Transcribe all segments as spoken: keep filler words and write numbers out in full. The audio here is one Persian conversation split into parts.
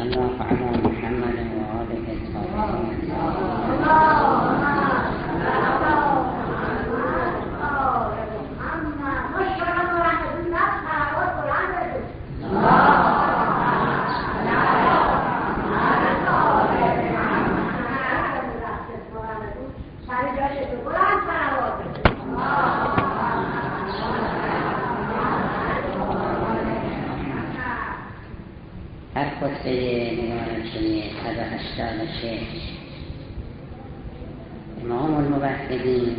الله علی محمد و آله الطاهرین. هر خطبه نگارچه صد و هشتاد و شش امام الموحدین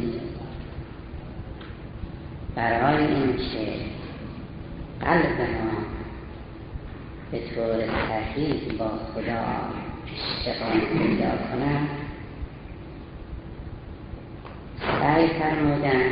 برای اینکه قلب ما به طور صحیح با خدا اشتغال پیدا کند سعی فرمودند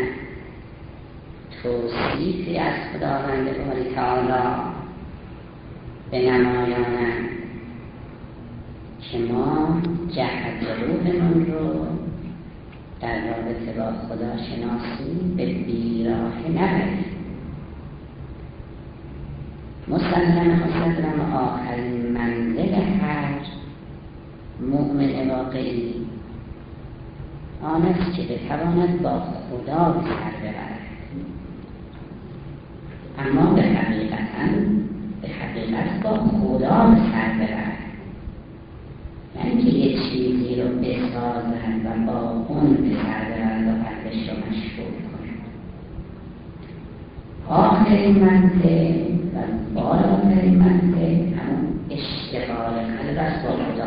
توصیفی از خداوند باری تعالی به نمایانند که ما جهت روحمون رو در رابطه با خدا شناسی به بیراه نبریم. مسلم مسلم آخرین منزل هر مؤمن واقعی آن است که بتواند با خدا به سر ببرد، اما به حقیقتاً به حقیقت با خدا به سر ببرد، یعنی که یه چیزی رو بسازن و با اون به سر ببرد و قلبش رو مشغول کنند. آخرین منزل و بالاترین منزل همون اشتغال قلب است با خدا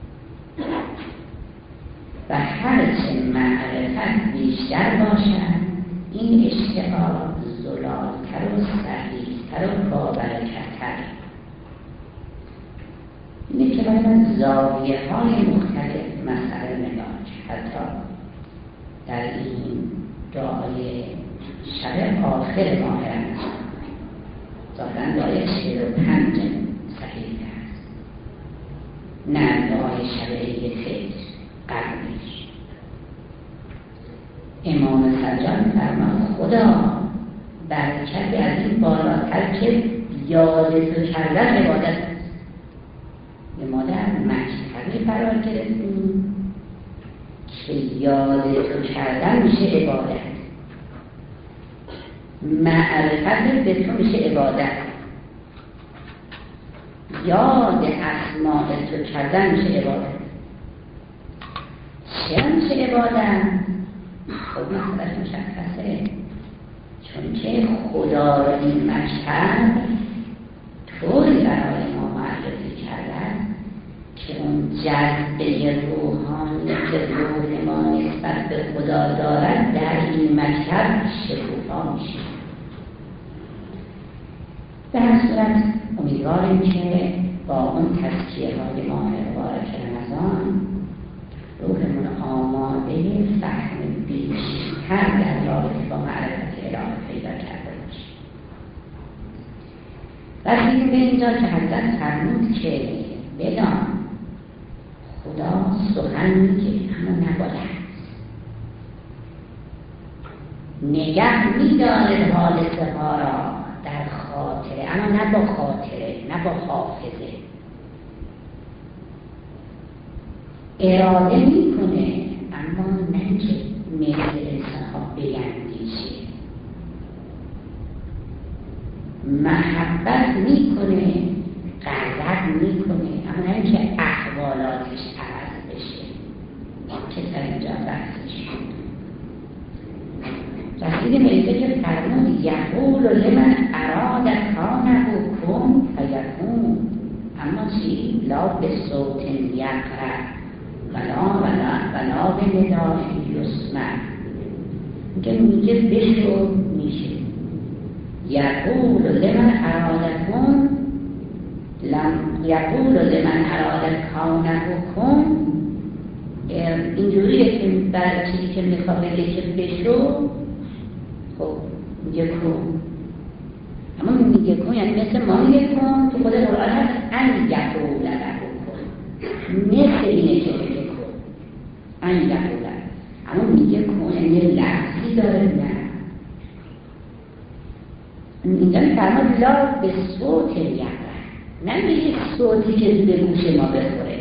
و هرچه معرفت بیشتر باشد این اشتغال زلالتر و صحیحتر و باورکتر. اینه که باید از زاویه های مختلف مسئله نگاه، حتی در این دعای شب آخر ماه رمضان ظاهراً دعای چهل و پنج صحیح است، نه دعای شب عید فطر قبلش. امام سجاد فرمان خدا برکتی از این بالاتر که یاد تو کردن عبادت است. ما در مکتبی قرار گرفتیم که یاد تو کردن میشه عبادت، معرفت به تو میشه عبادت، یاد اسماء تو کردن میشه عبادت. چرا میشه عبادت؟ خب مثلش مشخصه، چون که خدا را این مکتب طوری برای ما معرفی کردن که اون جذبه روحانی که روح ما نسبت به خدا دارد در این مکتب شکوفا میشه. به هر صورت امیدواریم که با اون تزکیه های ماه مبارک رمضان روحمون آماده فهم بیشتر در رابطه با معرفت الهی پیدا کرده باشه. رسیدیم به اینجا که حضرت فرمود که بدان خدا سخن میگه اما نباید، نگه میداره حادثه ها را در خاطره اما نه با خاطره، نه با حافظه. اراده میکنه اما نه که مثل انسان ها بیندیشه. محبت میکنه، غضب میکنه اما نه که احوالاتش عوض بشه که در اینجا بحثش رسیدیم به اینجا که فرمود یقول لمن اراد کانه کن فیکون، اما چی؟ لا به صوت یقرأ ولا ولا ولا به ندای یسمع، که میگه بشو میشه. یقول لمن اراد کن لم یقول لمن اراد کانه کن، اینجوریه که برای چیزی که میخواه بگه که بشو، خب میگه کن، اما میگه کن یعنی مثل ما میگه کن تو خود قرآن هست ان یقول له کن، مثل اینه که میگه کن ان یقول، اما میگه کن یعنی لفظی داره. نه اینجا میفرماد لا به صوت یقرأ، نه به یک صوتی که به گوش ما بخوره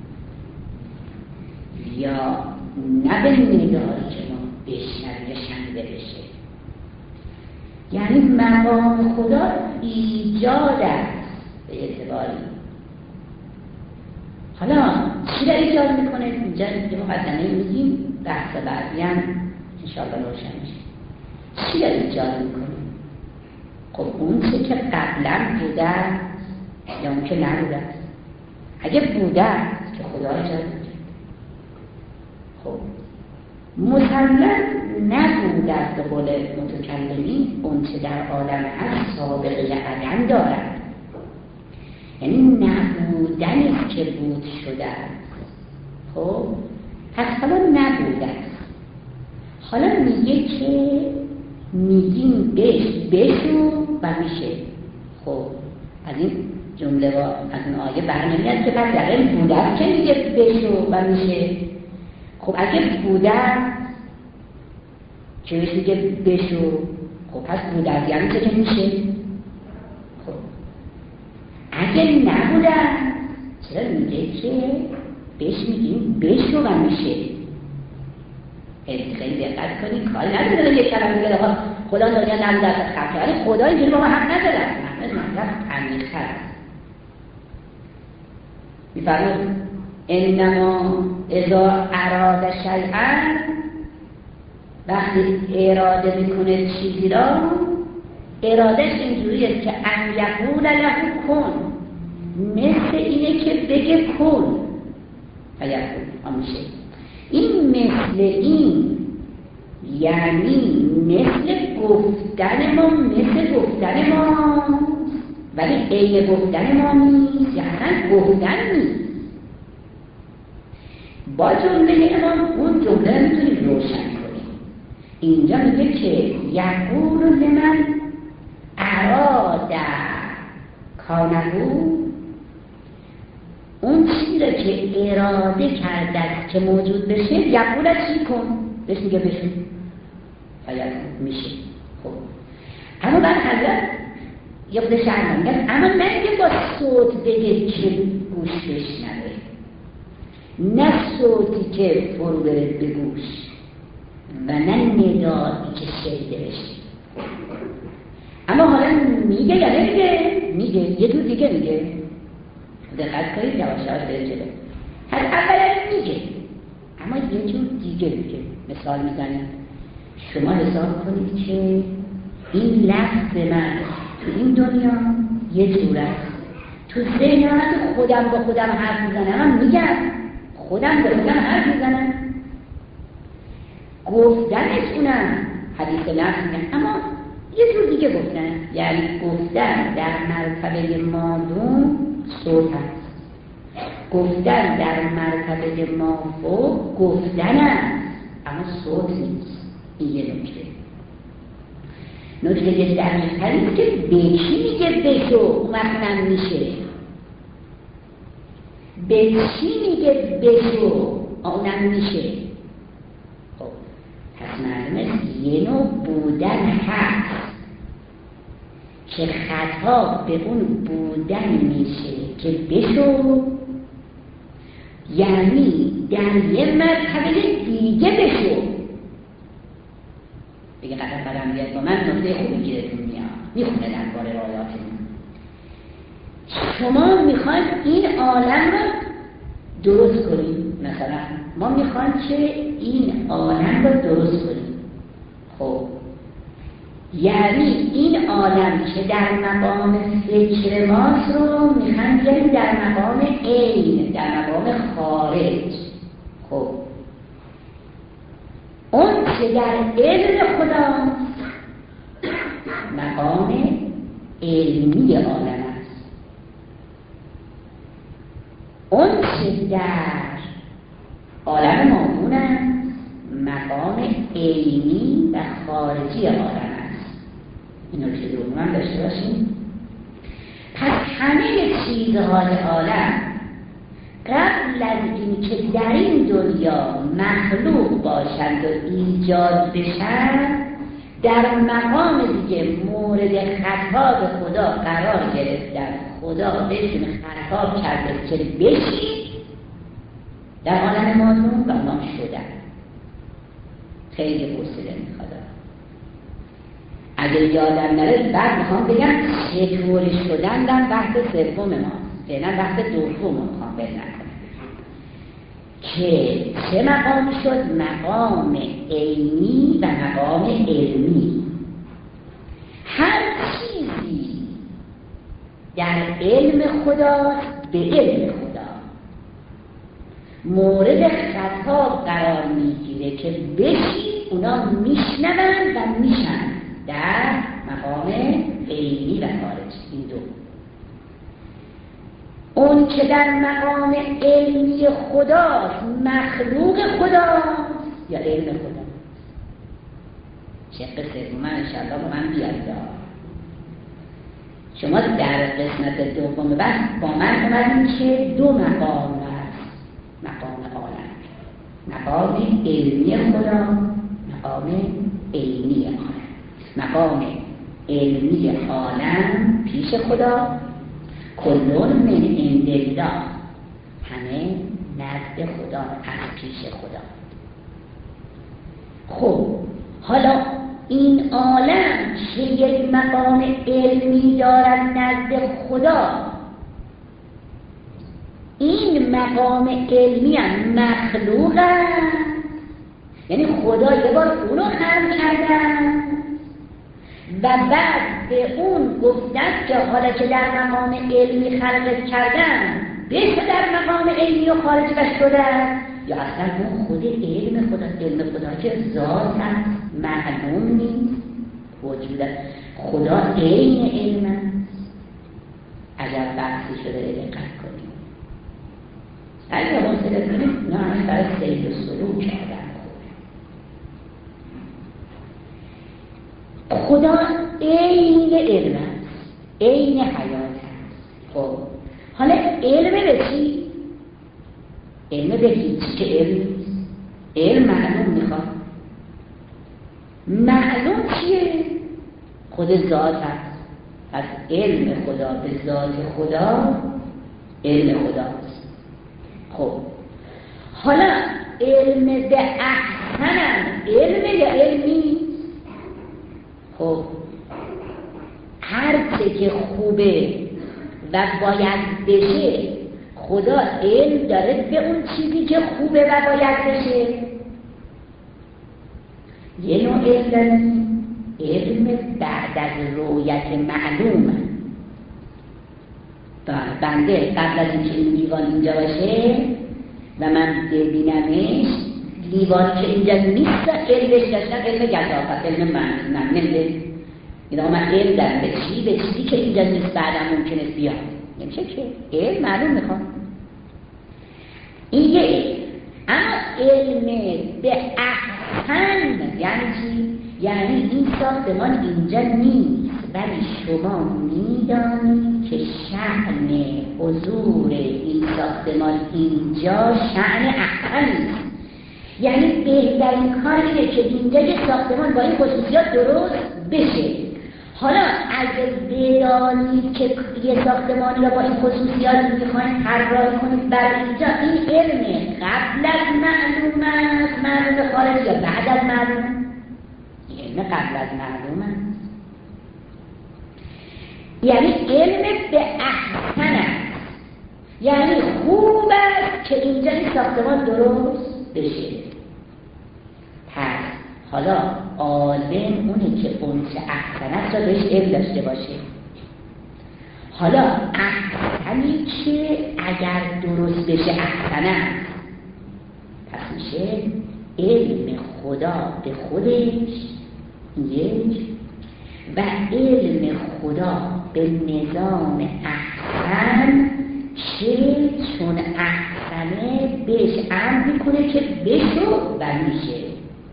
یا نه به ندایی که ما بشنویم یا شنیده بشه. یعنی مقام خدا ایجاد است به اعتباری. حالا چی را ایجاد میکنه؟ اینجا یه مقدمه میگیم، بحث بعدی هم انشاءالله روشن میشه. چی را ایجاد میکنه؟ خب اون چه که قبلا بوده یا اون که نبوده است. اگه بوده است که خدا ایجاد میکنه، خب مسلم نبوده است به قول متکلمین اون چه در عالم هست سابقه عدم دارد، یعنی نبودنی که بود شده است. خب پس حالا نبوده است. حالا میگه که میگیم بش بشو و میشه. خب از این جمله و از این آیه برنمیاد که پس در این بوده است که میگه بشو و میشه. خب اگه بوده که میگه بشو، خب پس بوده است یعنی چه که میشه. خب اگه نبوده چرا میگه که بهش میگیم بشو و میشه. خیلی دقت کنید، کاری نداره یک کلمه میگه خدا دنیا نبوده است خلق کرده، خدا اینجوری با ما حق نداره. معنی مطلب عمیق‌تر است. میفرماید انما اذا اراد شیئا، وقتی اراده میکنه چیزی را، ارادهش اینجوری است که ان یقول له کن، مثل اینه که بگه کن فیکون آمیشه. این مثل این یعنی مثل گفتن ما، مثل گفتن ما، ولی عین گفتن ما نیست، یعنی گفتن نیست. با جمله ما اون جمله میتونیم روشن کنیم. اینجا میگه که یقول لمن اراد کانهو، اون چیزی را که اراده کرده است که موجود بشه یقول چی کن، بهش میگه بشون فیکون میشه. خب اما بعد حضرت یه خود شرمانده است، اما نگه با صوت بگه که گوش بشنوه، نه صوتی که فرو بره به گوش و نه ندایی که شنیده بشه. اما حالا میگه یا نمیگه؟ میگه یه دور دیگه میگه. دقت کنید یواش یواش بره جلو. هر اولا میگه اما یه جور دیگه میگه. مثال میزنیم، شما حساب کنید که این لفظ من تو این دنیا یه جور است، تو ذهن من خودم با خودم حرف میزنم، میگم خودم با خودم حرف میزنم، گفتنتونم حدیث لفظ میگم، اما یه جور دیگه گفتن، یعنی گفتن در مرتبه مادون صوت هست، گفتن در مرتبه مافوق گفتن هست اما صوت نیست. این یه نکته. نکته یه دقیق‌تری که به چی میگه بشو مخنم میشه، به چی میگه بشو اونم میشه. خب پس معلومه یه نوع بودن هست که خطاب به اون بودن میشه که بشو، یعنی در یه مرتبه دیگه بشو. بگه قدم قدم بیاد با من نقطه خوبی گیرتون میاد، میخونه در باره آیاتمون. شما میخواید این عالم رو درست کنید، مثلا ما میخوایم که این عالم رو درست کنیم. خب یعنی این عالم که در مقام فکر ماست رو میخوایم بیاریم در مقام عین، در مقام خارج. خب اون که در علم خدا مقام علمی عالم است، اون که در عالم مادون است مقام عینی و خارجی عالم است. این نکته دوم هم داشته باشیم. پس همه چیزهای عالم قبل از این که در این دنیا مخلوق باشند و ایجاد بشن، در مقام دیگه مورد خطاب خدا قرار گرفتن. خدا بهشون خطاب کرده که بشید در عالم مادون و اونا شدن. خیلی حوصله میخواد. اگه یادم نره بعد میخوام بگم چطوری شدن در بحث سوم ما، فعلا بحث دوم رو میخوام بگم که چه مقام شد؟ مقام عینی و مقام علمی. هر چیزی در علم خدا به علم خدا مورد خطاب قرار میگیره که بشید، اونا میشنون و میشن در مقام عینی و خارج. این دو. اون که در مقام علمی خداست، مخلوق خداست یا علم خدا. شق سوم انشاءالله با من بیاد. شما در قسمت دوم بحث با من اومدیم که دو مقام هست، مقام عالم، مقام علمی خدا، مقام عینی عالم. مقام علمی عالم پیش خدا، کلون من عند الله، همه نزد خدا، از پیش خدا. خب حالا این عالم که یک مقام علمی دارد نزد خدا، این مقام علمی هم مخلوق هست، یعنی خدا یه بار اونو خلق کردن و بعد به اون گفتن که حالا که در مقام علمی خلق کردن بشه در مقام علمی و خارج شدن، یا اصلا اون خود علم خدا، علم خدا که ذات هست، معلوم نیست، وجود خدا عین علم هست. اگر بحثی شده دقت کنیم، اگر حوصله کنیم، نه همه برای سیر و سلوک کردن. خدا عین علم هست، عین حیات هست. خب حالا علم به چی؟ علم به هیچ که علم نیست. علم معلوم میخواد. معلوم چیه؟ خود ذات هست. از علم خدا به ذات خدا علم خداست. خب حالا علم به احسن علم یا علمی؟ خب هر چه که خوبه و باید بشه، خدا علم داره به اون چیزی که خوبه و باید بشه. یه نوع علم داریم، علم بعد از رویت معلوم. بنده قبل از اینکه این لیوان اینجا باشه و من ببینمش، لیوان که اینجا نیست علمش داشتم، علم گذافت، علم من من نمیده. اینا من علم دارم به چی؟ به چیزی که اینجا نیست بعدم ممکنه بیاد. نمیشه که علم معلوم میخوام. این یه علم. اما علم به احسن یعنی چی؟ یعنی این ساختمان اینجا نیست، ولی شما میدانید که شأن حضور این ساختمان اینجا شأن احسن است. یعنی بهترین کار اینه که اینجا یه ساختمان با این خصوصیات درست بشه. حالا اگر بدانید که یه ساختمانی را با این خصوصیات میخواین طراحی کنید بر اینجا، این علم قبل از معلوم است، معلوم خارج یا بعد از معلوم؟ علم قبل از معلوم است. یعنی علم به احسن است، یعنی خوب است که اینجا این ساختمان درست بشه. پس حالا عالم اونه که اون چه احسن است را بهش علم داشته باشه. حالا احسنی که اگر درست بشه احسن است، پس میشه علم خدا به خودش یک و علم خدا به نظام احسن که چون احسنه بهش امر میکنه که بشو و میشه.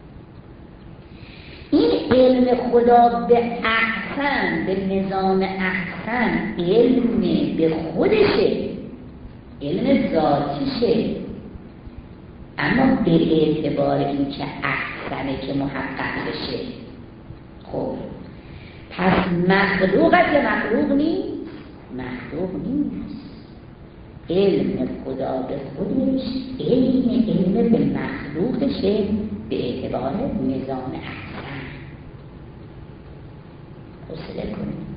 این علم خدا به احسن، به نظام احسن، علم به خودشه، علم ذاتیشه، اما به اعتبار این که احسنه که محقق بشه. خب پس مخلوق از یه مخلوق نیست، مخلوق نیست. علم خدا به خودش علم علم به مخلوقشه به اعتبار نظام احسن. حوصله کنید.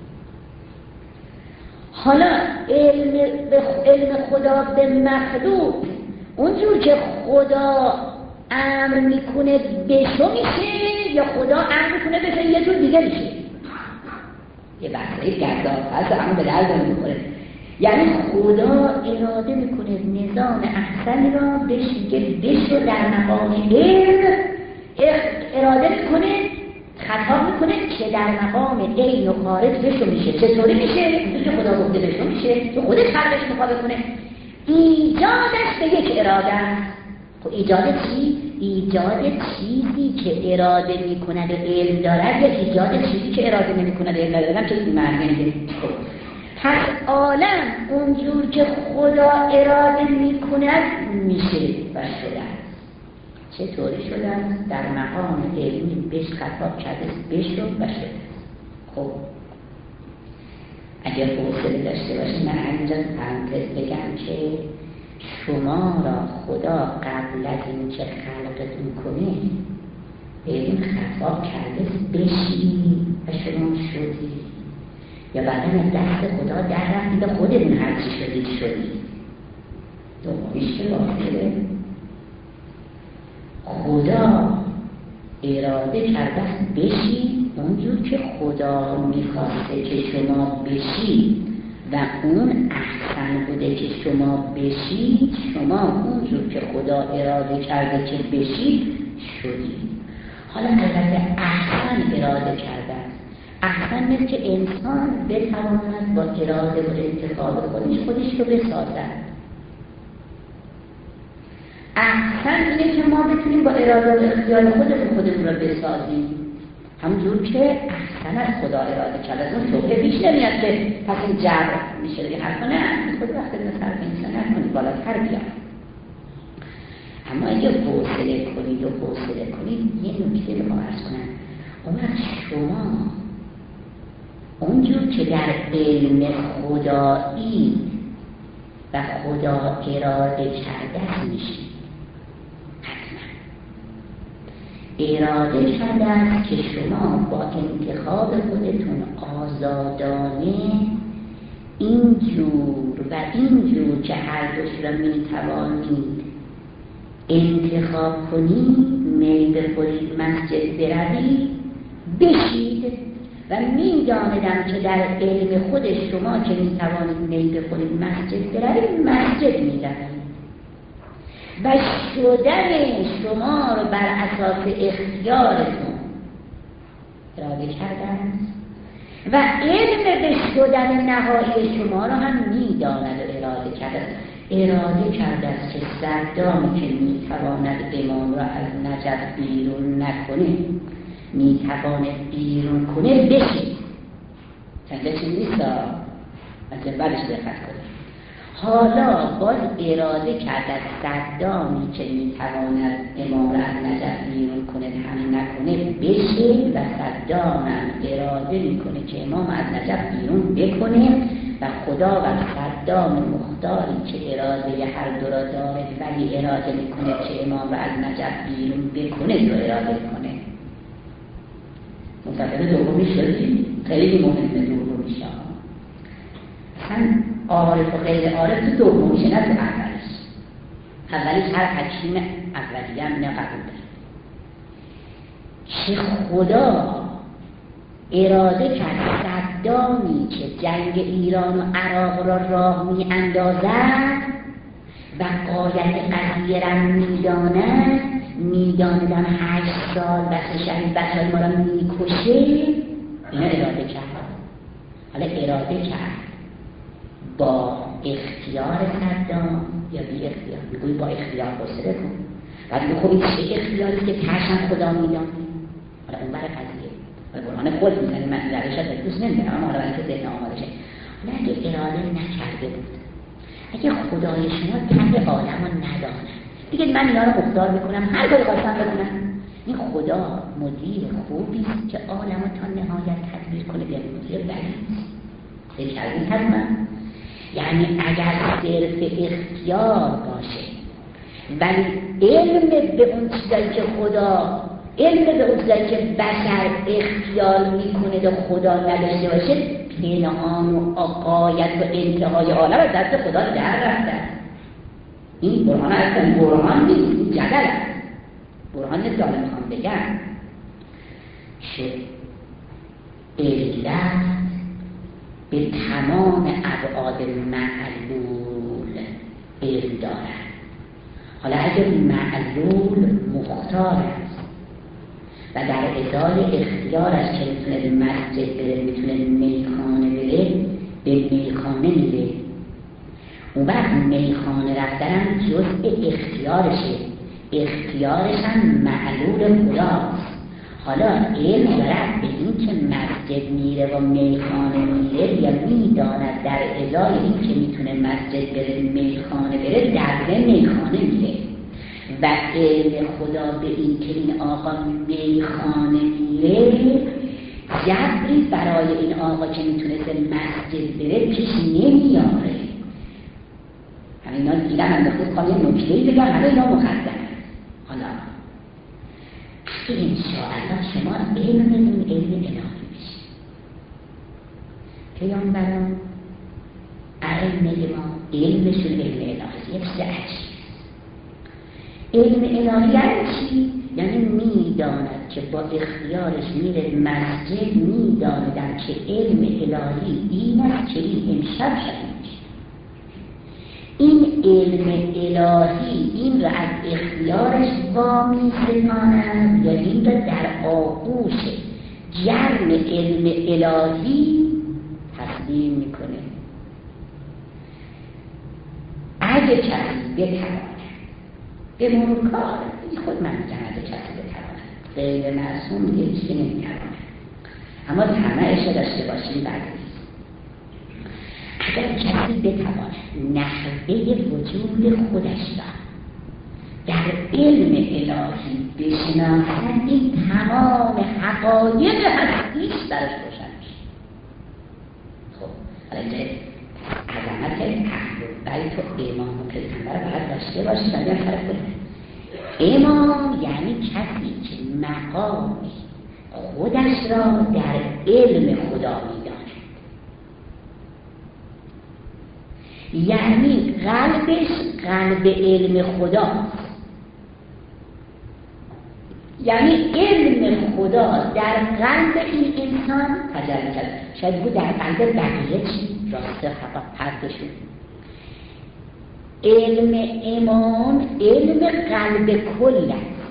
حالا علم, علم خدا به مخلوق اونجور که خدا امر میکنه بشو میشه یا خدا امر میکنه بشه یه جور دیگه میشه. یه بحثه گردار هست اما به درد میکنه. یعنی خدا اراده میکنه نظام احسن را بشه بشو در مقام علم اراده میکنه خطاب میکنه که در مقام عین و خارج بشو میشه. چطوری میشه؟ اونجور که خدا گفته بشو میشه تو خودش خرقش مخالف کنه. ایجادش به یک اراده است. خب ایجاد چی؟ ایجاد چیزی که اراده میکند و علم دارد یا ایجاد چیزی که اراده نمیکند و علم دارد چیزی معنی میده. پس عالم اونجور که خدا اراده میکند میشه و شده است. چطوری شده است؟ در مقام علمی بهش خطاب کرده بشو و شده است. خب اگر حوصله داشته باشید من اینجا پرانتز بگم که شما را خدا قبل از این که خلقتون کنه به این خطاب کرده بشی و شما شدی یا بعدا از دست خدا در رفتی به خودتون هرچی شدید شدید. دومیش که واقعه خدا اراده کرده بشی اونجور که خدا میخواسته که شما بشید و اون احسن بوده که شما بشید. شما اونجور که خدا اراده کرده که بشید شدید. حالا البته احسن اراده کرده است. احسن نیست که انسان بتواند با اراده و انتخاب خودش خودش رو بسازد. احسن اینه که ما بتونیم با اراده و اختیار خودمون خودمون رو بسازیم همونجور که احسن از خدا اراده کرده. از اون توقع پیش نمیاد که پس این جبر میشه دیگه حرفا نه خود وقت نصر انسان نکنید بالاتر بیاد. اما اگه حوصله کنید و حوصله کنید یه نکته رو عرض کنم. اون وقت شما اونجور که در علم خدایی و خدا اراده کرده میشید. اراده کرده است که شما با انتخاب خودتون آزادانه اینجور و اینجور که هر دوش را میتوانید انتخاب کنید، میل بخورید، مسجد بروید، بشید و میدانیدم که در علم خود شما که میتوانید میل بخورید، مسجد بروید، مسجد میروید و شدن شما رو بر اساس اختیارتون اراده کردن و علم به شدن نهایی شما رو هم میداند و اراده کرده. اراده کرده است که صدامی که میتواند امام را از نجف بیرون نکنه میتواند بیرون کنه بشه. چنده چیز نیست از بعدش دقت کنه. حالا باز اراده کرده صدامی که میتواند امام را از نجف بیرون کنه همین نکنه بشه و صدام اراده میکنه که امام از نجف بیرون بکنه و خدا و صدام مختاری که اراده هر دو را داره ولی اراده میکنه که امام را از نجف بیرون بکنه رو اراده کنه. متفقه دومی شدی؟ خیلی مهمه دومی شد. اصلا عارف و غیر عارف تو دومیشه نه تو اولش. اولش هر حکیم اولی هم نقبول داره که خدا اراده کرد صدامی که جنگ ایران و عراق را راه می اندازد و قایت قضیه را می داند می داندم هشت سال و سه شهید بچه ما را می کشه. اینو اراده کرد. حالا اراده کرد با اختیار صدام یا بی اختیار؟ میگوی با اختیار حوصله کن. بعد میگوی خب این چه اختیاری که ترشم خدا میدانه؟ حالا اون برای قضیه حالا برهان خود میزنی من درشت به دوست نمیدونم اما حالا برای که ذهن آماده شه. حالا اگه اراده نکرده بود، اگه خدای شما ته عالم رو نداند دیگه من اینا رو مختار میکنم هر کاری خواستم بکنم، این خدا مدیر خوبی است که عالم رو تا نهایت تدبیر کنه به مدیر بلی فکر کردین حتما؟ یعنی اگر صرف اختیار باشه ولی علم به اون چیزایی که خدا علم به اون چیزایی که بشر اختیار میکنه و خدا نداشته باشه، پنهان و آقایت و انتهای عالم از دست خدا در رفته. این برهان اصلا برهان نیست، این جدل است. برهان نیست که حالا میخوام بگم که علت به تمام ابعاد معلول علم دارد. حالا اگر معلول مختار است و در ازای اختیارش که میتونه مسجد بره، میتونه میخانه بره، به میخانه میره. اون وقت میخانه رفتن جزء اختیارشه، اختیارش هم معلول خداست. حالا علم دارد به این که مسجد میره و میخانه میره یا میداند در ازای این که میتونه مسجد بره میخانه بره در میخانه میره و علم خدا به این که این آقا میخانه میره جبری برای این آقا که میتونست مسجد بره پیش نمیاره. همین ها دیدم هم بخود خواهی نکتهی بگم همه اینا مقدم. حالا که انشاءالله شما علم بدون علم الهی بشید. پیامبران ائمه ما علمشون علم الهی، یک چیز عجیب. علم الهی یعنی چی؟ یعنی میداند که با اختیارش میره مسجد، میداندم که علم الهی این است که این امشب شدید. این علم الهی این را از اختیارش وامی ستاند یا این را در آغوش جرم علم الهی تسلیم میکنه. اگه کسی بتواند به مرور کار خود من میگم اگه کسی بتواند غیر معصوم دیگه هیچی نمیتواند، اما طمعش را داشته باشیم بعد اگر کسی بتواند نحوه وجود خودش را در علم الهی بشناسد، این تمام حقایق هستیش برش روشن میشه. خب حالا اینجا عظمت اهل بیت و امام و پیغمبر باید داشته باشید. ولی هم فرق کنید. امام یعنی کسی که مقام خودش را در علم خدا میداند، یعنی قلبش قلب علم خداست. یعنی علم خدا در قلب این انسان تجلی کرد. شاید بود در قلب بقیه چی؟ راسته حقا پردشون. علم امام علم قلب کل است.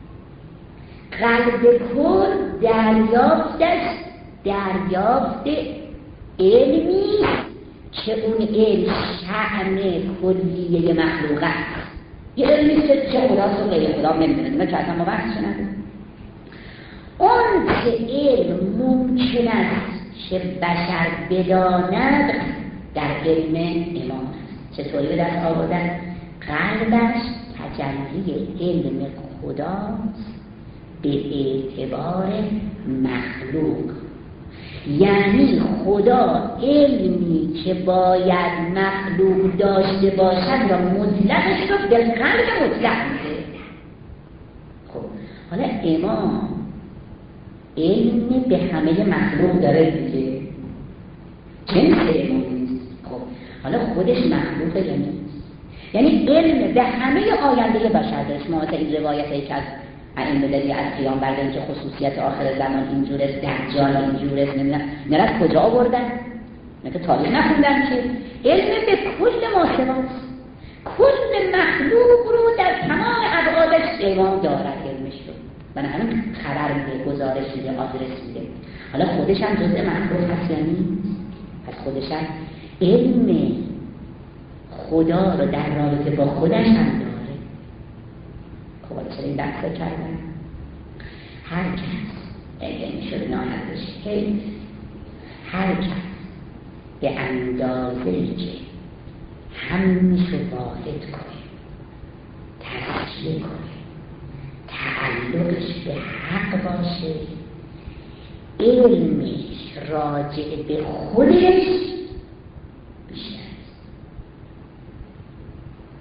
قلب کل دریافتش دریافت علمی که اون علم شأن کلیه مخلوق است. یه علمی که چه خداست و غیر خدا نمیدونه. من که اصلا ما بحث شنده اون که علم ممکن است که بشر بداند در علم امام است. چطوری به دست آوردن؟ قلبش تجلی علم خداست به اعتبار مخلوق. یعنی خدا علمی که باید مخلوق داشته باشد و مطلقش رو به قلب مطلق میده. خب حالا امام علمی به همه مخلوق داره دیگه، جنس امام نیست. خب حالا خودش مخلوقه یا نیست؟ یعنی علم به همه آینده بشر داره. شما مثلا این روایت هایی که از این مدلی از قیام بردن که خصوصیت آخر زمان اینجور است، دجال اینجور است، نمیدونم اینا از کجا آوردن؟ نه که تاریخ نخوندن که علم به کل ماسواست، کل مخلوق رو در تمام ابعادش امام دارد علمش رو. بنابراین خبر میده، گزارش میده، آدرس میده. حالا خودش هم جزء مخلوق هست یا نیست؟ پس خودش هم علم خدا رو در رابطه با خودش هم داره. خب حالا چرا این بحث کردن؟ هر کس اگه میشود ناهدش حیث هر کس به اندازه‌ای که همش رو واحد کنه، تسکیه کنه، تعلقش به حق باشه، علمش راجع به خودش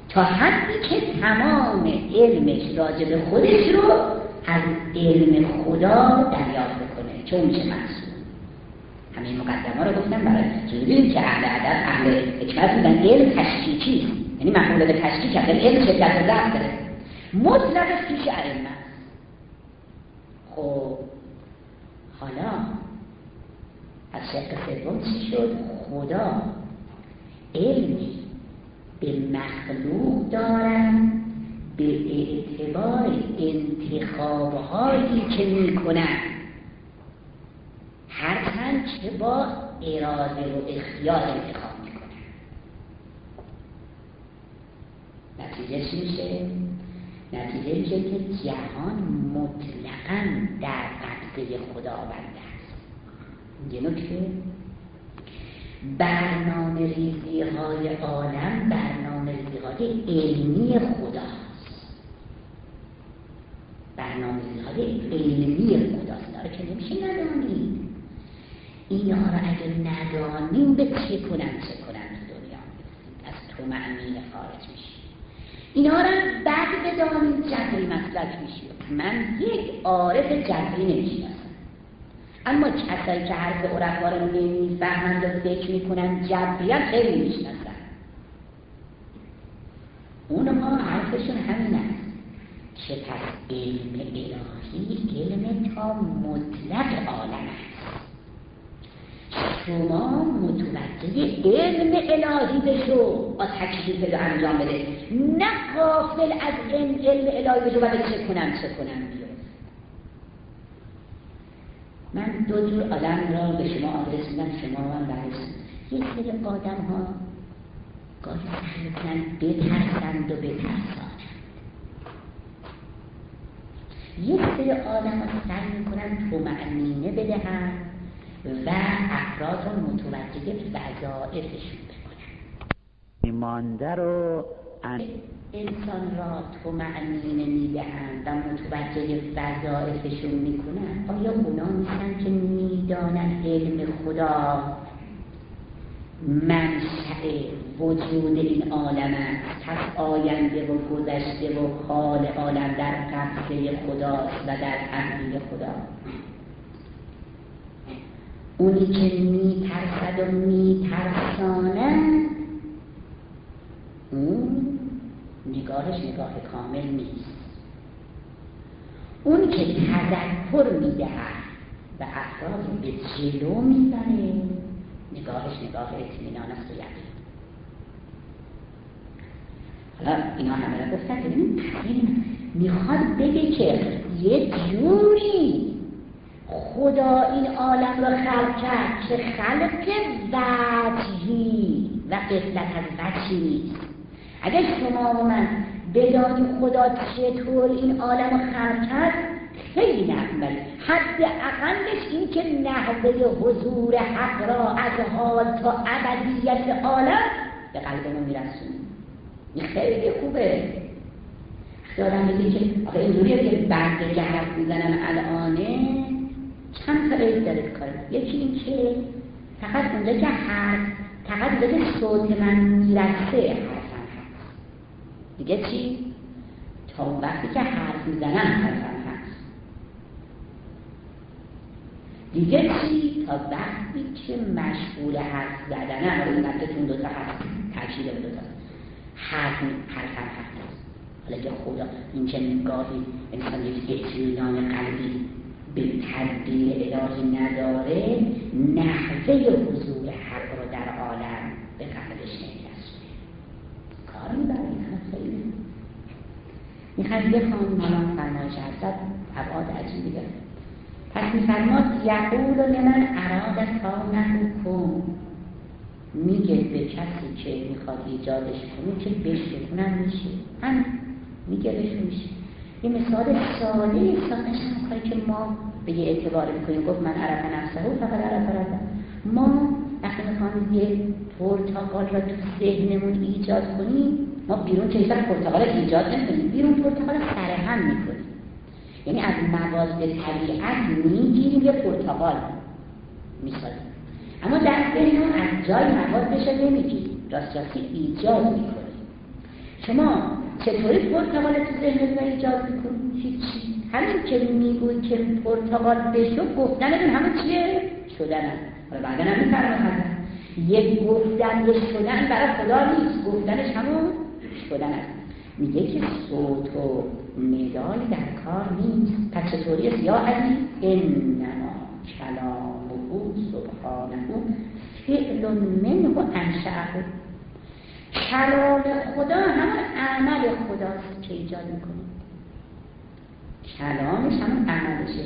تا حدی که تمام علمش راجع به خودش رو از علم خدا دریافت بکنه، چون میشه محصول. همین مقدمه رو گفتم برای جوری که اهل ادب اهل حکمت میگن علم تشکیکی، یعنی مفعول به تشکیک هست، علم شدت و ضعف داره، مطلق پیش ائمه. خب حالا از شق سوم چی شد؟ خدا علمی به مخلوق دارن به اعتبار انتخابهایی که میکنن، هرچند که با اراده و اختیار انتخاب میکنن. نتیجه چی میشه؟ نتیجه میشه که جهان مطلقاً در قبضه خداوند است. یه نکته، برنامه ریزی های عالم برنامه ریزی های علمی خداست، برنامه ریزی های علمی خداست. داره که نمیشه ندانیم. اینا را اگه ندانیم به چه کنن چه کنن تو دنیا از تو معنی خارج میشه. اینا را بعد بدانیم جبری مسلک میشه. من یک عارف جبری نمیشناسم، اما کسایی که حرف عرفا رو نمیفهمند و فکر میکنن جبریت خیلی میشناسن. اونها حرفشون همین است که پس علم الهی علم تا مطلق عالم است. شما متوجه علم الهی بشو با تکلیف رو انجام بده، نه غافل از این علم الهی بشو و چه کنم چه کنم بیاد. من دو جور آدم را به شما آدرس میدم، شما من برسید. یک سری آدم ها گاهی سعی کنن بترسند و بترسانند، یک سری آدم ها سعی میکنن طمأنینه بدهند و افراد رو متوجه وظایفشون بکنن. ایمانده رو انسان را طمأنینه میدهند و متوجه وظایفشون میکنن. آیا اونا نیستن که میدانن علم خدا منشأ وجود این عالم است، پس آینده و گذشته و حال عالم در قبضه خداست و در تحویل خدا؟ اونی که میترسد و میترسانه اون نگاهش نگاه کامل نیست. اون که تذکر میدهد و افراد به جلو میبره نگاهش نگاه اطمینان است و یقین. حالا اینا همه را گفتن ببینیم میخواد بگه که یه جوری خدا این عالم را خلق کرد که خلق وجهی و غفلت از وجهی نیست. اگر شما و من بدانیم خدا چطور این عالم را خلق کرد خیلی نحوه، حد اقلش این که نحوه حضور حق را از حال تا ابدیت عالم به قلبمون میرسونیم. این خیلی خوبه. آدم بگه که آخه اینجوریه که برده که حرف میزنن الانه چند تا عیب داره کار. یکی این که فقط اونجا که حرف فقط اونجا که صوت من میرسه حرفم هست. دیگه چی؟ تا اون وقتی که حرف میزنن حرفم هست. دیگه چی؟ تا وقتی که مشغول حرف زدنه حالا این وقتی چون دوتا هست ترکیده به دوتا حرف حرفم هست. حالا که خدا این که نگاهی انسان یک اطمینان قلبی به تدبیر الهی نداره نحوه حضور حق رو در عالم به قبلش نمیرسونه. کار میبره این هم خیلی میخواد بخوام مالا فرمایش حضرت ابعاد عجیبی داره. پس میفرماد یقول لمن اراد کونه کن، میگه به کسی که میخواد ایجادش کنه که بشکنن میشه، هم میگه بهش میشه. یه مثال ساده سادهش هم کاری که ما به یه اعتبار میکنیم. گفت من عرف نفسه فقط عرف ربه. ما وقتی میخوام یه پرتقال را تو ذهنمون ایجاد کنیم، ما بیرون که ایسا پرتقال ایجاد نکنیم، بیرون پرتقال سرهم میکنیم. یعنی از مواد طبیعت میگیریم یه پرتقال میسازیم، اما در ذهنمون از جای موادش رو نمیگیریم، راست راستی ایجاد میکنیم. شما چطوری پرتقال تو ذهنت رو ایجاد میکنید؟ هیچی. همین که میگوی که پرتقال بشو، گفتنتون همه چیه؟ شدنه. حالا بعدا هم میفرمه یک گفتن یک شدن برای خدا نیست، گفتنش همون شدن است. میگه که صوت و ندای در کار نیست. پس چطوری سیاحتی؟ انما کلامه سبحانه فعل منه انشأه. کلام خدا همون عمل خداست که ایجاد میکنه. کلامش همون عملشه.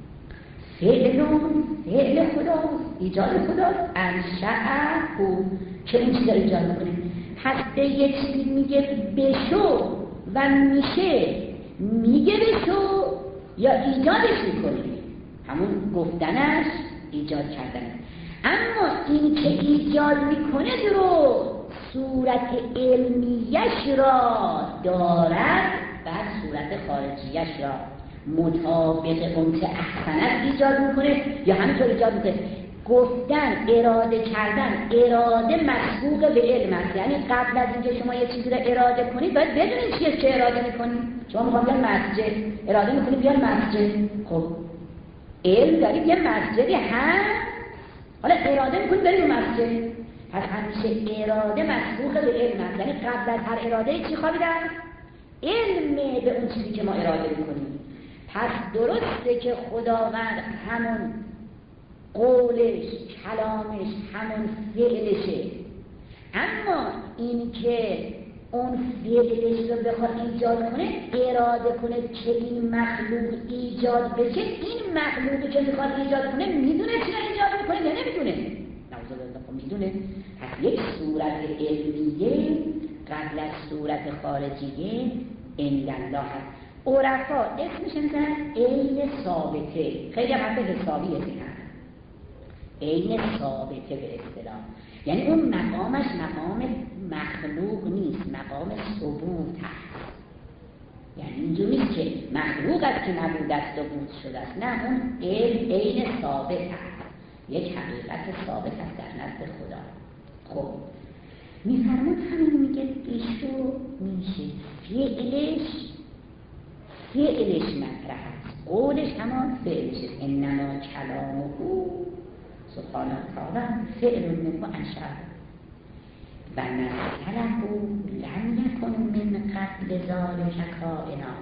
فعل فعل خداست، ایجاد خداست. انشأه او که اون چیز ایجاد میکنه. پس به یه چیزی میگه بشو و میشه، میگه بشو یا ایجادش میکنه، همون گفتنش ایجاد کردنه. اما این که ایجاد میکنه درست صورت علمیش را دارد و صورت خارجیش را مطابق اون که احسنت ایجاد میکنه یا همینطور ایجاد میکنه. گفتن، اراده کردن، اراده مسبوق به علم است. یعنی قبل از اینکه شما یه چیزی رو اراده کنید باید بدونید چیه که اراده میکنید. شما میخوام بیان مسجد، اراده میکنید بیان مسجد، خب علم دارید یه مسجدی هست، حالا اراده میکنید برید مسجد. پس همیشه اراده مسبوق به علم است. یعنی قبل از هر اراده چی خوابیدن؟ علم به اون چیزی که ما اراده میکنیم. پس درسته که خداوند همون قولش، کلامش، همون فعلشه، اما این که اون فعلش رو بخواد ایجاد کنه، اراده کنه که این مخلوق ایجاد بشه، این مخلوقی که میخواد ایجاد کنه میدونه چی رو ایجاد میکنه یا نمیدونه؟ میدونه. پس یک صورت علمیه قبل از صورت خارجیه عند الله هست. عرفا اسمش میزنن عین ثابته. خیلی حرف حسابی اسمش عین ثابته به اصطلاح. یعنی اون مقامش مقام مخلوق نیست، مقام ثبوت هست. یعنی اینجور نیست که مخلوق است که نبود است و بود شده است، نه، اون علم عین ثابت هست، یک حقیقت ثابت است در نزد خدا. خب میفرمود همین میگه بشو میشه، فعلش فعلش مطرح است، قولش همان فعلش است. انما کلامه سبحانه تعالی فعل منه انشأه و مثله لم یکن من قبل ذلک کائنا.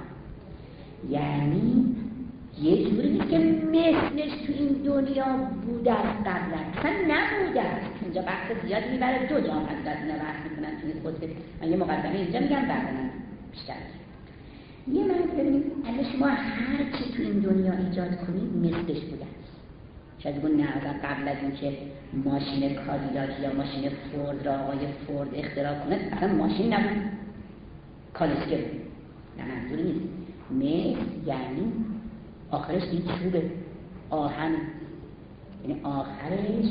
یعنی یه جوری نیست که مثلش تو این دنیا بوده است قبلا، اصلا نبوده است. اینجا بحث زیاد میبره، دو جا حضرت اینا بحث میکنن توی خود. من یه مقدمه اینجا میگم بعدن بیشتر یه مرد ببینید اگه شما هر چی تو این دنیا ایجاد کنید مثلش بوده است. شاید بگون نه قبل از این که ماشین کادیلاک یا ماشین فورد را آقای فورد اختراع کنه اصلا ماشین نبود، کالسکه بود. نه منظور نیست. مثل یعنی آخرش این چوبه، آهن، یعنی آخرش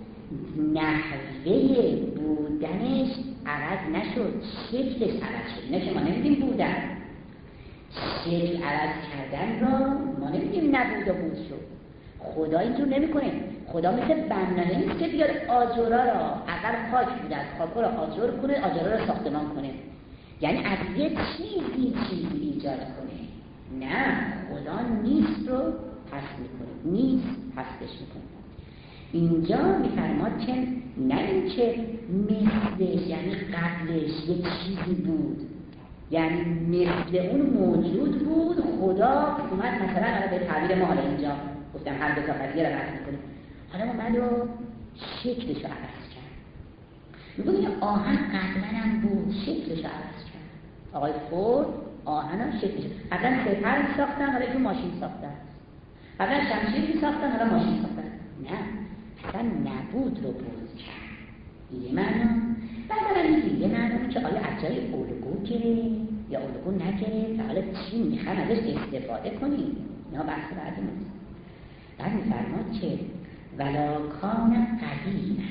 نحوه بودنش عوض نشد، شکلش عوض شد. نه که ما نمیدیم بودن، شکل عوض کردن را ما نمیدیم نبود و بود شد. خدا اینجور نمی کنه. خدا مثل بنانه نیست که بیاد آجورا را اگر پاک بوده از خاک را آجور کنه، آجورا را ساختمان کنه، یعنی از یه چیزی چیزی ایجاد کنه. نه، خدا نیست رو حذف میکنه، نیست حذفش میکنه. اینجا میفرماد که نه این که مثلش یعنی قبلش یک چیزی بود، یعنی مثل اون موجود بود، خدا اومد مثلا به تعبیر ما حالا اینجا گفتم هر دو تا قضیه رو بحث میکنه، حالا اومد و شکلش رو عوض کرد. میگه آهن قبلا هم بود، شکلش رو عوض کرد. آقای فورد آهن هم شکلش قبلا سپر ساختن، حالا که ماشین ساختن. قبلا شمشیر ساختن، حالا ماشین ساختن. نه، اصلا نبود رو بود کرد. یه معنا. مثلا این یه معنا که آیا از جای الگو گرفت یا الگو نگرفت، حالا چی میخوام ازش استفاده کنیم؟ اینا بحث بعدی نیست. بعد میفرماد که ولا کان قدیما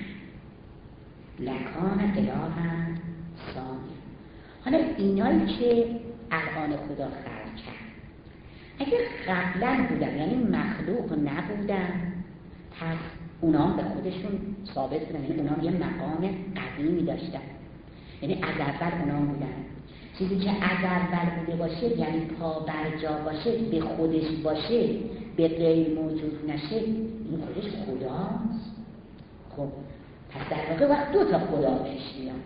لکان الها ثانی. حالا اینایی که الان خدا خلق کرد اگر قبلا بودن یعنی مخلوق نبودن، پس اونا به خودشون ثابت بودن، یعنی اونا یه مقام قدیمی داشتن، یعنی از اول اونا بودن. چیزی که از اول بوده باشه، یعنی پا بر جا باشه، به خودش باشه، به غیر موجود نشه، این خودش خداست. خب پس در واقع وقت دو تا خدا پیش میاد.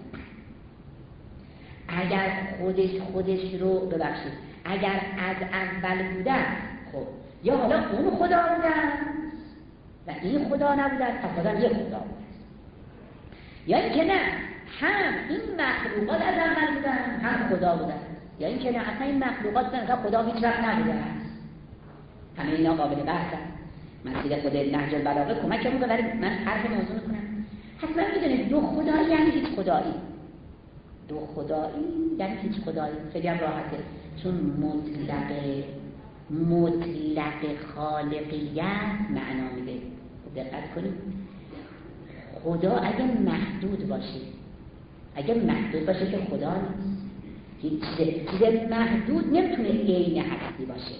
اگر خودش خودش رو ببخشید اگر از اول بودن، خب یا حالا اون خدا بودن و این خدا نبودن، پس آدم یک خدا بود. یا اینکه نه، هم این مخلوقات از اول بودن هم خدا بودن، یا اینکه نه اصلا این مخلوقات بودن خدا هیچ وقت نبودن. همه اینا قابل بحثن. مسیر خود نهج البلاغه کمکمون رو برای من حرف موضوع میکنم. حتما میدونید دو خدایی یعنی هیچ خدایی. دو خدایی یعنی هیچ خدایی. خیلی هم راحته، چون مطلق مطلق خالقیت معنا میده. دقت کنید، خدا اگه محدود باشه، اگه محدود باشه که خدا نیست. هیچ چیز محدود نمیتونه عین هستی باشه.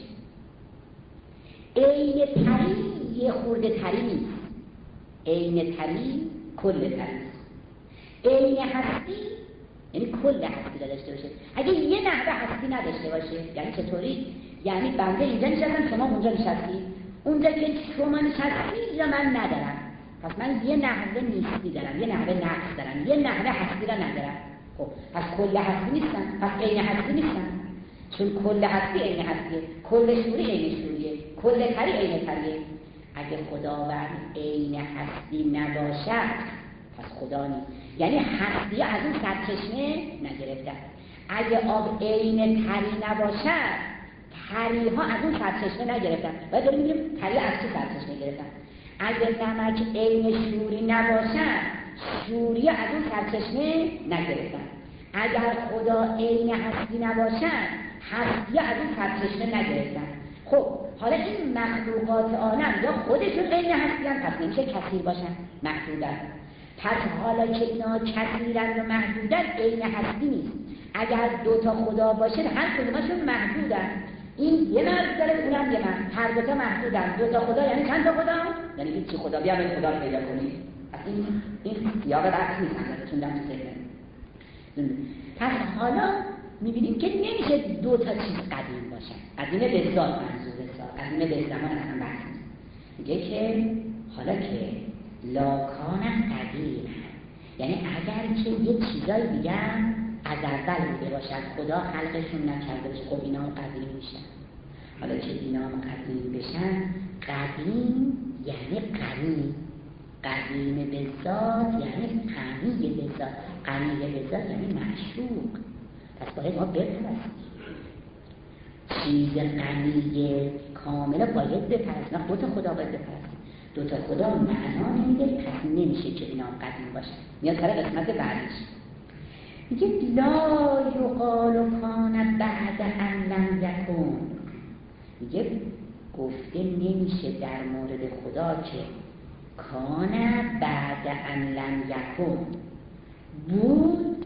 عین تری یه خورده تری نیست، عین تری کل تری نیست. عین هستی یعنی کل هستی داشته باشه. اگه یه نحوه هستی نداشته باشه، یعنی چطوری؟ یعنی بنده اینجا نشستم شما اونجا نشستی، اونجا که شما نشستی یا من ندارم، پس من یه نحوه نیستی دارم، یه نحوه نقص دارم، یه نحوه هستی را ندارم. خب پس کل هستی نیستم، پس عین هستی نیستم، چون کل هستی عین هستیه، کل شوری عین شوریه، کل تری عین تریه. اگه خداوند عین هستی نباشد پس خدا نیست، یعنی هستی از اون سرچشمه نگرفتن. اگه آب عین تری نباشد تری ها از اون سرچشمه نگرفتن، باید داریم میگیم تری از چه سرچشمه گرفتن. اگه نمک عین شوری نباشد شوری از اون سرچشمه نگرفتن. اگر خدا عین هستی نباشد هستی از اون سرچشمه نگرفتن. خب حالا این مخلوقات عالم یا خودشون عین هستی‌اند، پس نمیشه کثیر باشن، محدودن. پس حالا که اینا کثیرن و محدودن عین هستی نیست. اگر دو تا خدا باشه هر کدومشون محدودن. این یه مرد داره، اونم یه مرد، هر دو تا محدودن. دو تا خدا یعنی چند تا خدا؟ یعنی هیچ خدا. بیا به خدا پیدا کنید. پس این این سیاق بحث نیست، چون دم سه. پس حالا می‌بینیم که نمیشه دو تا چیز قدیم باشن. قدیم به ذات منظور است، قدیم به زمان اصلا بحث نیست. میگه که حالا که لاکان قدیم، یعنی اگر که یه چیزایی میگن از اول بوده باشد، خدا خلقشون نکرده باشه، خب اینا قدیم میشن. حالا که اینا قدیم بشن، قدیم یعنی قدیم، قدیم به ذات یعنی غنی به ذات، غنی به ذات یعنی معشوق. پس باید ما بپرستیم چیز غنی کامل باید بپرستیم، نه دو تا خدا باید بپرستیم. دو تا خدا معنا نمیده، پس نمیشه که اینا قدیم باشه. میاد سر قسمت بعدش میگه لا یقال کان بعد ان لم یکن. میگه گفته نمیشه در مورد خدا که کان بعد ان لم یکن بود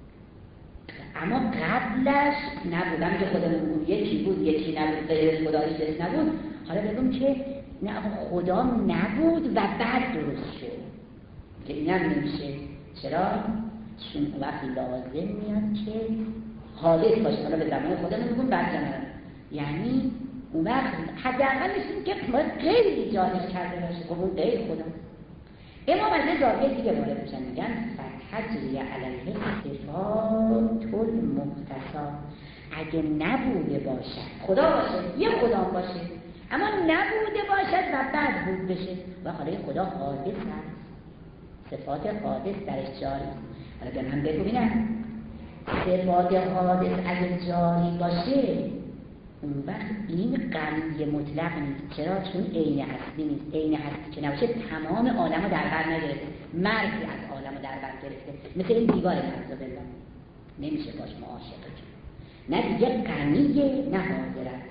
اما قبلش نبودم، که خودمون یکی بود یکی نبود، غیر خدا هیچ نبود. حالا بگم که نه خدا نبود و بعد درست شد، که اینم نمیشه. چرا؟ چون وقت لازم میاد که حادث باشه. حالا به زمان خدا نمیگم بعد زمان، یعنی اون وقت حداقل میشیم که غیر ایجادش کرده باشه. خب اون غیر خدا. امام از یه زاویه دیگه وارد میشن، میگن فتحجری علیه صفات المختصا. اگه نبوده باشد، خدا باشه، یه خدا باشه، اما نبوده باشد و بعد بود بشه، و حالا خدا حادث هست، صفات حادث درش جاری. حالا به من بگو بینم، صفات حادث اگه جاری باشه اون وقت این غنی مطلق نیست. چرا؟ چون عین هستی نیست. عین هستی که نباشه تمام عالم رو در بر نگرفته، مرگی از عالم رو در بر گرفته، مثل این دیوار نفذ بالله نمیشه باش معاشقه کرد. نه دیگه غنیه نه حاضر است.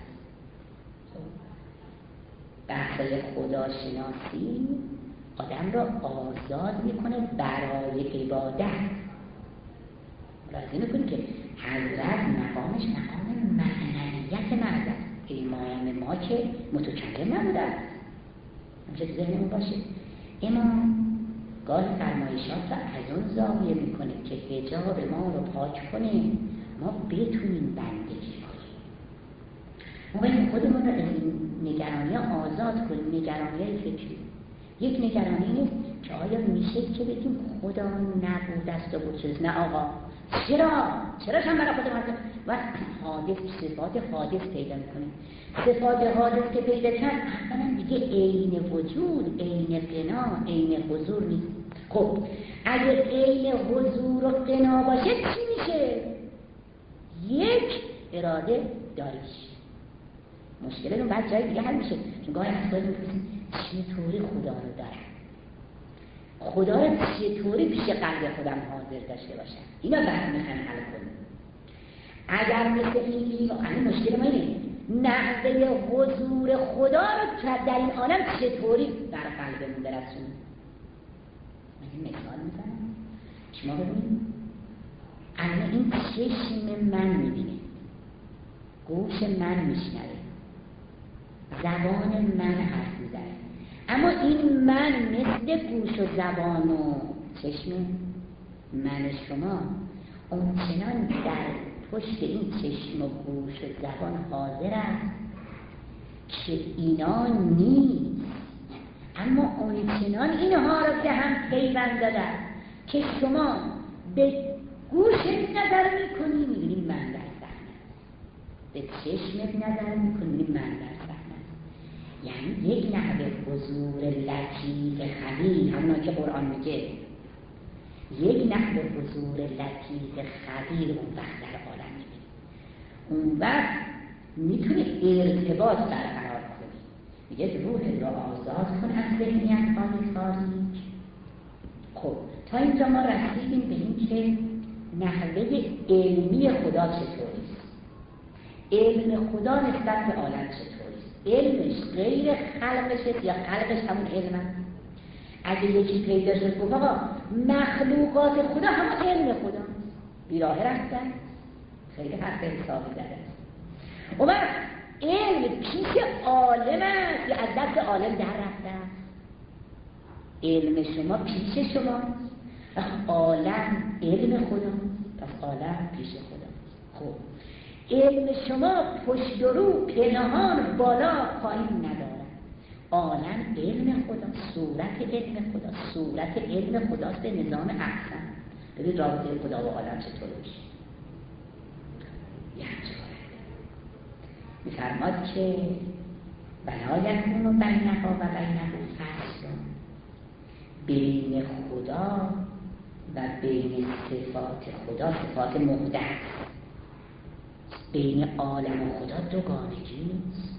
بحثای خداشناسی آدم را آزاد میکنه برای عبادت. لازم میکنه که حضرت مقامش مقام معنویت مرد است. امام ما که متکلم نبوده است، همچه ذهنمون باشه. امام گاهی فرمایشات را از اون زاویه میکنه که حجاب ما رو پاک کنه، ما بتونیم بندگی کنیم. ما باید خودمون رو از این نگرانی آزاد کنیم. نگرانی فکری یک نگرانی نیست که آیا میشه که بگیم خدا نبود است و بود شد. نه آقا، چرا؟ چرا هم برای خودم هستم؟ و حادث، صفات حادث پیدا میکنیم. صفات حادث که پیدا کرد اولا دیگه عین وجود، عین قنا، عین حضور نیست. خب اگر عین حضور و قنا باشه چی میشه؟ یک اراده داریش. مشکلتون بعد جای دیگه حل میشه. چون گاهی از خودمون میپرسیم چطوری خدا رو دارم؟ خدا رو چطوری پیش قلب خودم حاضر داشته باشم؟ اینا بعد میخوایم حل کنیم. اگر مثل این واقعا مشکل ما اینه، نحوه حضور خدا رو در این عالم چطوری بر قلبمون برسونیم؟ من این مثال میزنم شما ببینید. الان این چشم من میبینه، گوش من میشنوه، زبان من حرف میزنه، اما این من مثل گوش و زبان و چشم من شما اونچنان در پشت این چشم و گوش و زبان حاضر است که اینا نیست، اما اونچنان اینها را به هم پیوند دادن که شما به گوشت نظر میکنی میبینی من در صحنه، به چشمت نظر میکنی میبینی من در صحنه. یعنی یک نحوه حضور لطیف خبیر، همونا که قرآن میگه یک نحوه حضور لطیف خبیر اون وقت در عالم میبینی. اون وقت میتونی ارتباط برقرار کنی. میگه روح را آزاد کن از ذهنیت های تاریک. خب تا اینجا ما رسیدیم به این که نحوه علمی خدا چطوریست، علم خدا نسبت به عالم چطوریست. علمش غیر خلقش یا خلقش همون علم هست. اگه یکی پیدا شد گفت آقا مخلوقات خدا همون علم خدا بیراه رفتن، خیلی حرف حسابی زده. اون وقت علم پیش عالم است یا از دست عالم در رفته؟ علم شما پیش شما، عالم علم خدا، پس عالم پیش خدا. خب علم شما پشت و رو، پنهان، بالا، پایین نداره. عالم علم خدا، صورت علم خدا، صورت علم خداست به نظام احسن. ببین رابطه خدا و عالم چطور میشه. یه همچه میفرماد که ولا یکون بینها و بینه فصل بین خدا و بین صفات خدا، صفات محدث، بین عالم و خدا دوگانگی نیست.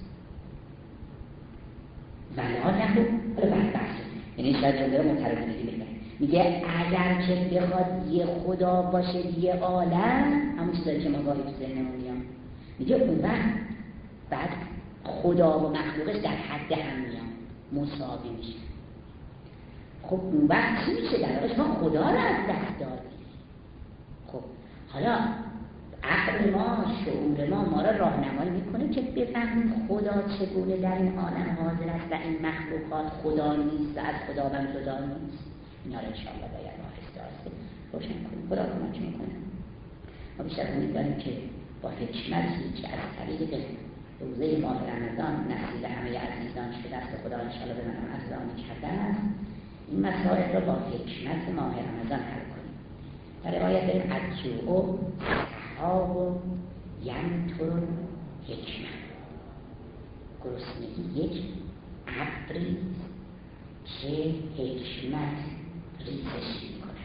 ولا یکون بر بحث، یعنی شاید جمله رو مترجم بگم، میگه اگر که بخواد یه خدا باشه یه عالم، همون چیزایی که ما باید تو ذهنمون میاد، میگه اون وقت بعد خدا و مخلوقش در حد هم میان، مساوی میشه. خب اون وقت چی میشه؟ در واقع ما خدا رو از دست دادیم. خب حالا عقل ما، شعور ما ما را راهنمایی میکنه که بفهمیم خدا چگونه در این عالم حاضر است و این مخلوقات خدا نیست و از خداوند جدا نیست. اینا رو انشاءالله باید آهسته آهسته روشن کنیم. خدا کمک میکنه. ما بیشتر امید داریم که با حکمتی که از طریق روزه ماه رمضان نصیب همه عزیزان که دست خدا انشاءالله به من ارزانی کرده است، این مسائل را با حکمت ماه رمضان حل کنیم. در روایت داریم الجوع سحاب و ینطر حکمت، گرسنگی یک ابری که حکمت ریزش می‌کند.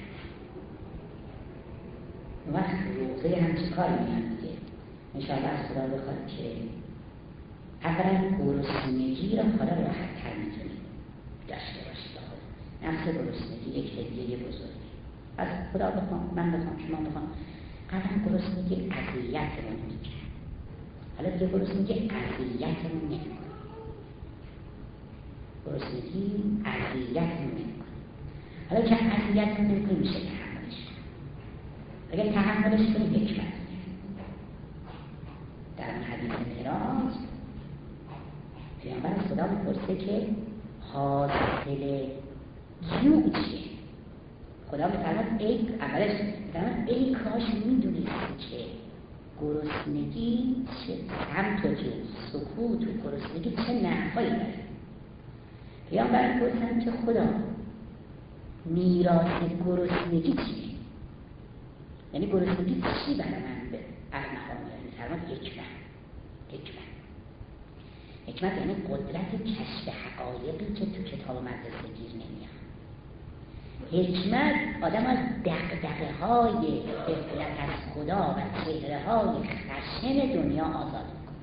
وقت روزه هم چه کاری می‌کنه دیگه؟ انشاءالله از خدا بخواد که اولا گرسنگی را حالا راحت‌تر می‌تونید داشته باشید. نفس گرسنگی یک هدیه بزرگی از خدا بخوام، من بخوام، شما بخوام. قدم گرسنگی اذیتمون می‌کنه. حالا دیگه گرسنگی اذیتمون نمی‌کنه. گرسنگی اذیتمون نمی‌کنه. حالا که اذیتمون نمی‌کنه میشه تحملش. اگر تحملش کنیم حکمت. در حدیث معراج پیامبر خدا می‌پرسه که حاصل جوع چیه؟ خدا می‌فرماد ای اولش می‌فرماد ای کاش می‌دونستی که گرسنگی چه سمت و جو سکوت و گرسنگی چه نحوایی داره. پیامبر گفتن که خدا میراث گرسنگی چیه؟ یعنی گرسنگی چی برای من به ارمغان میاره؟ فرمان حکمت. حکمت حکمت یعنی قدرت کشف حقایقی که تو کتاب مدرسه گیر نمیاد. حکمت آدم از دغدغه های غفلت از خدا و چهره های خشن دنیا آزاد میکنه.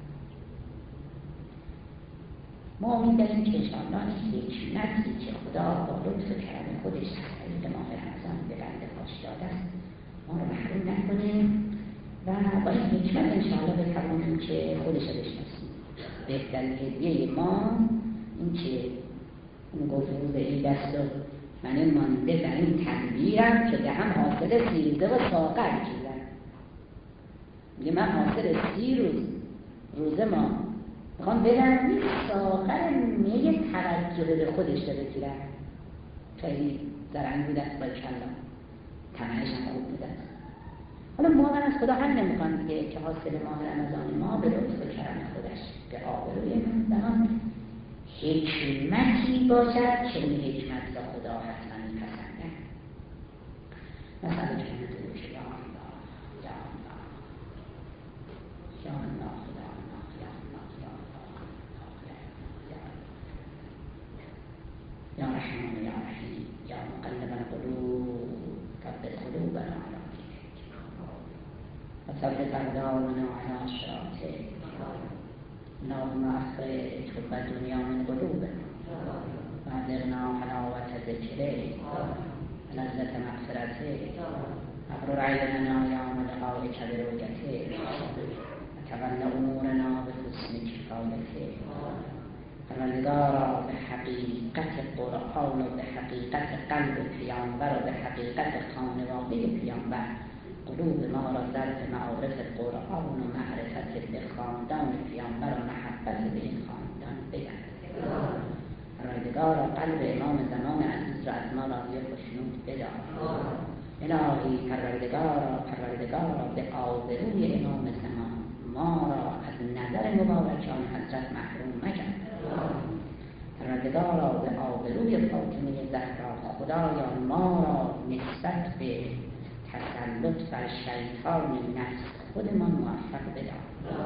ما امید داریم که انشاءالله حکمتی که خدا با لطف و کرم خودش از طریق ماه رمضان به بنده پاش داده است ما رو محروم نکنیم و با این حکمت انشاءالله بتوانیم که خودش رو بشناسیم. بهترین هدیه ما این که اون گفت رو به این دست و من مانده در این تنبیرم که دهم حاصل سیزده و ساقر گیرم. میگه من حاصل سی روز روزه ما میخوام برم این ساقر میگه توجه به خودش رو بگیرم. خیلی زرنگ بودن باید کلم تمنش هم خوب بودن. حالا ما من از خدا هم نمیخوام دیگه که حاصل ماه رمضان ما به لطف و کرم خودش به آبروی زمان حکمتی باشد که اون حکمت را خدا حتما میپسنده. مثلا جنت روش یا الله یا الله یا الله یا الله یا الله یا الله یا رحمان یا رحیم یا مقلب القلوب ثبت قلوبنا علی دینک و ثبت اقدامنا علی صراطک. اللهم اخرج حب الدنيا من قلوبنا واذرنا حلاوة ذكرك ولذة مغفرتك ابرر عيننا يوم لقائك برؤيتك وتول امورنا بحسن كفایتك. پروردگارا به حقیقت قرآن و به حقیقت قلب پیامبر و به حقیقت خانواده پیامبر قلوب ما را ظرف معارف قرآن و معرفت به خاندان پیامبر و محبت به این خاندان بگرد. پروردگارا قلب امام زمان عزیز را از ما راضی و خوشنود بدار. الهی پروردگارا پروردگارا به آبروی امام زمان ما را از نظر مبارکان حضرت محروم مکن. پروردگارا به آبروی فاطمه زهرا خدایا ما را نسبت به تسلط بر شیطان نفس خودمان موفق بدار.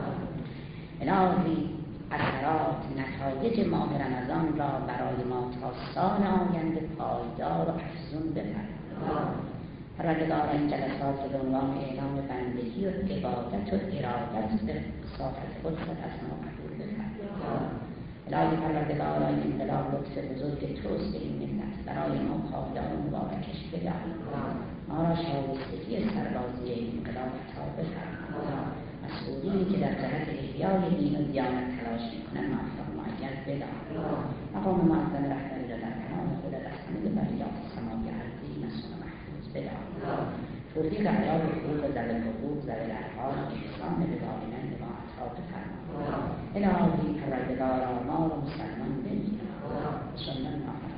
الهی اثرات نتایج ماه رمضان را برای ما تا سال آینده پایدار و افزون بفرما. پروردگار این جلسات به عنوان اعلام بندگی و عبادت و ارادت به صافت خودت از ما قبول بفرما. الهی پروردگار این انقلاب لطف بزرگ توست به این ملت برای ما پایدار و مبارکش بدار. ما را شایستگی سربازی این انقلاب عطا بفرما. مسئولینی که در جهت احیای دین و دیانت تلاش میکنند موفق معید بدار. مقام معظم رهبری را در پناه خودت از همه بلیات سماوی ارضی مسئول محفوظ بدار. توفیق عیال حقوق ذوی الحقوق ذوی الارحام احسان به والدین ما عطا بفرما. الهی پروردگارا ما را مسلمان بمیر. صلی الله